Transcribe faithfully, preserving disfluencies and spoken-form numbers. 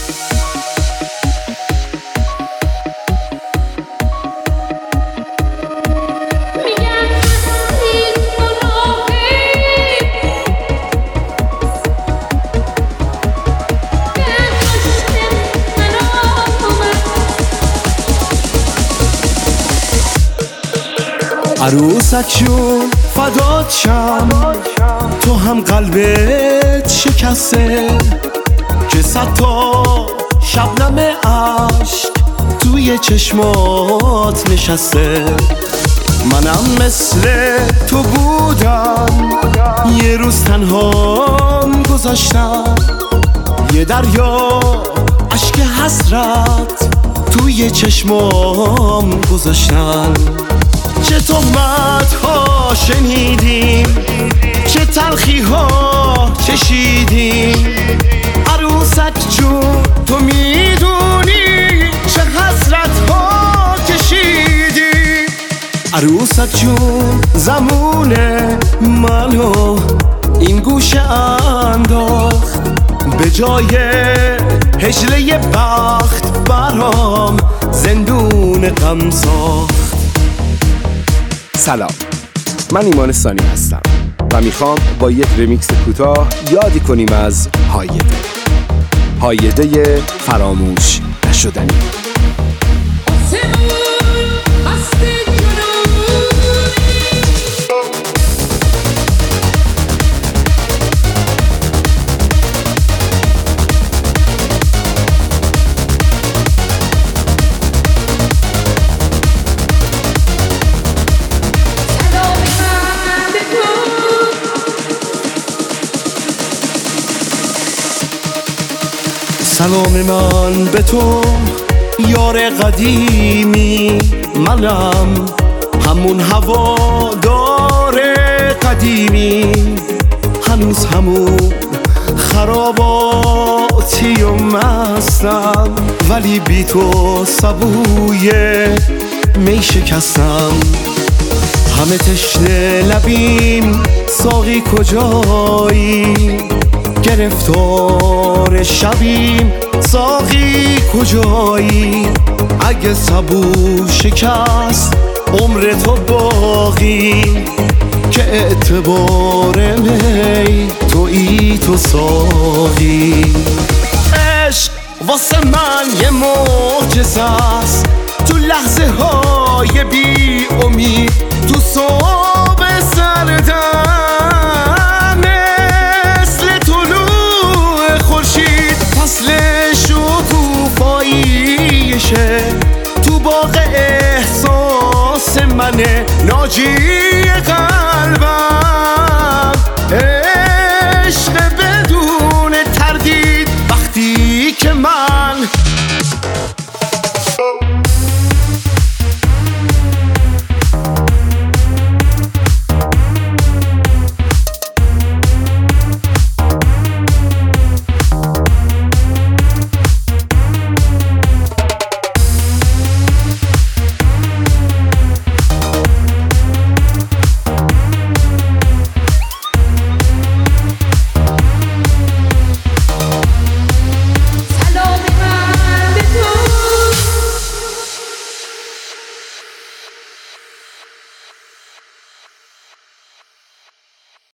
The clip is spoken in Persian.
عروسک جون فدات شم، تو هم قلبت شکسته که صد تا شبنم عشق توی چشمات نشسته. منم مثل تو بودم، یه روز تنهام گذاشتم، یه دریا اشک حسرت توی چشمام گذاشتم. چه تهمت ها شنیدیم، چه تلخی ها چشیدیم. عروسک جون تو میدونی چه حسرت ها کشیدیم. عروسک جون زمونه منو این گوشه انداخت، به جای هجله بخت برام زندون غم ساخت. سلام، من ایمان ثانی هستم و میخوام با یک رمیکس کوتاه یادی کنیم از هایده هایده فراموش نشدنی. سلام من به تو یار قدیمی، منم همون هوادار قدیمی. هنوز همون خراباتی و مستم، ولی بی تو سبوی می شکستم. همه تشنه لبیم ساقی کجایی، گرفتار شبیم ساقی کجایی. اگه سبو شکست عمر تو باقی، که اعتبار می تویی تو ساقی. عشق واسه من یه معجزه است، تو لحظه های بی امید، تو صبح سردم تو باغ احساس منه ناجی.